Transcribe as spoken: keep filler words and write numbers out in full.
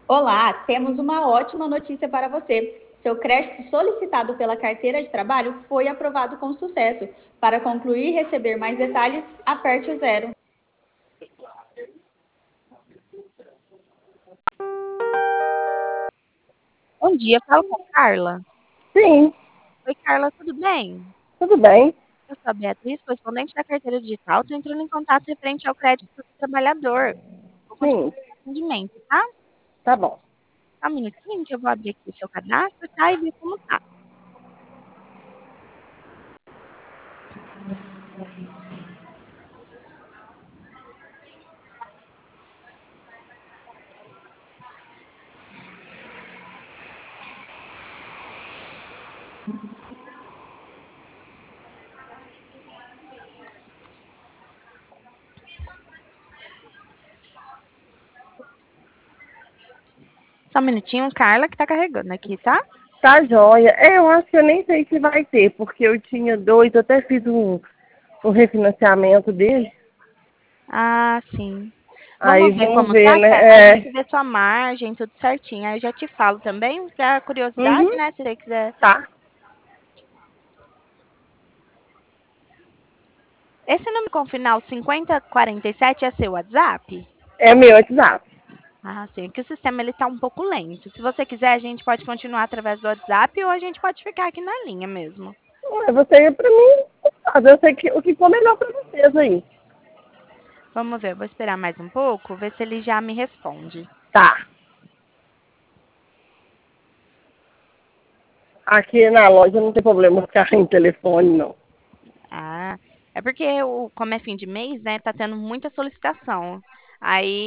Olá, temos uma ótima notícia para você. Seu crédito solicitado pela carteira de trabalho foi aprovado com sucesso. Para concluir e receber mais detalhes, aperte o zero. Bom dia, falo com a Carla. Sim, Oi, Carla, tudo bem? tudo bem. Eu sou a Beatriz, correspondente da carteira digital. Estou entrando em contato referente ao crédito do trabalhador. Vou continuar Sim, o atendimento, tá? tá bom. Só um minutinho que eu vou abrir aqui o seu cadastro, tá? E ver como tá. Só um minutinho, Carla, que tá carregando aqui, tá? Tá joia. É, eu acho que eu nem sei se vai ter, porque eu tinha dois, eu até fiz um, um refinanciamento dele. Ah, sim. Aí Vamos ver vamos como ver, tá, né? que a gente É. vê sua margem, tudo certinho. Aí eu já te falo também, pra curiosidade, Uhum, né? Se você quiser. tá. Esse número com final cinquenta quarenta e sete é seu WhatsApp? É meu WhatsApp. Ah, sim, que o sistema ele tá um pouco lento. Se você quiser, a gente pode continuar através do WhatsApp ou a gente pode ficar aqui na linha mesmo. Ué, você, pra mim, sabe, eu sei que o que for melhor pra vocês aí. Vamos ver, eu vou esperar mais um pouco, ver se ele já me responde. Tá. Aqui na loja não tem problema ficar em telefone, não. Ah, é porque o, como é fim de mês, né, tá tendo muita solicitação. Aí